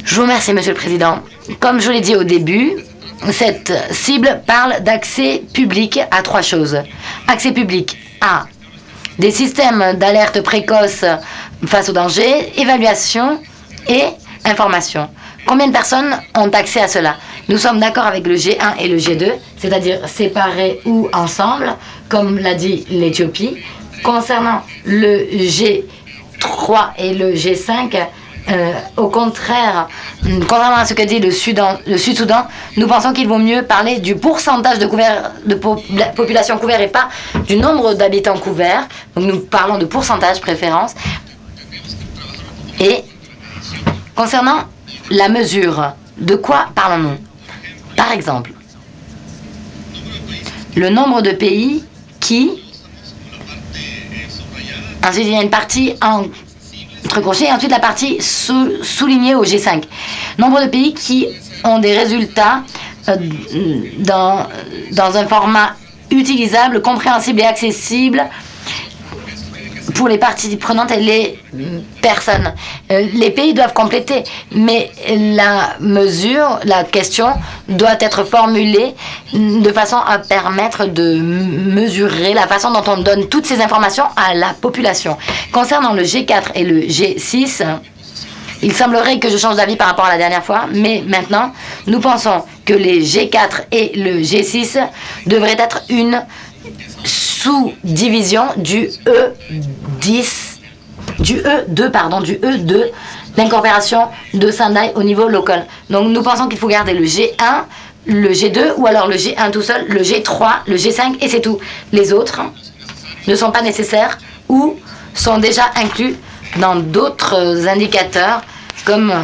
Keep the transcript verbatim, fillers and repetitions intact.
Je vous remercie, Monsieur le Président. Comme je l'ai dit au début, cette cible parle d'accès public à trois choses. Accès public à des systèmes d'alerte précoce face aux dangers, évaluation et information. Combien de personnes ont accès à cela? Nous sommes d'accord avec le G un et le G deux, c'est-à-dire séparés ou ensemble, comme l'a dit l'Éthiopie. Concernant le G trois et le G cinq, euh, au contraire, contrairement à ce que dit le Sud-Soudan, nous pensons qu'il vaut mieux parler du pourcentage de, couvert, de po la population couverte et pas du nombre d'habitants couverts. Donc nous parlons de pourcentage préférence. Et concernant la mesure, de quoi parlons-nous? Par exemple, le nombre de pays qui... Ensuite, il y a une partie entre crochets et ensuite la partie sou soulignée au G cinq. Nombre de pays qui ont des résultats euh, dans, dans un format utilisable, compréhensible et accessible pour les parties prenantes et les personnes. Euh, les pays doivent compléter, mais la mesure, la question doit être formulée de façon à permettre de mesurer la façon dont on donne toutes ces informations à la population. Concernant le G quatre et le G six, il semblerait que je change d'avis par rapport à la dernière fois, mais maintenant, nous pensons que les G quatre et le G six devraient être une sous-division du E dix, du E deux, pardon, du E deux, l'incorporation de Sendai au niveau local. Donc nous pensons qu'il faut garder le G un, le G deux, ou alors le G un tout seul, le G trois, le G cinq, et c'est tout. Les autres ne sont pas nécessaires ou sont déjà inclus dans d'autres indicateurs comme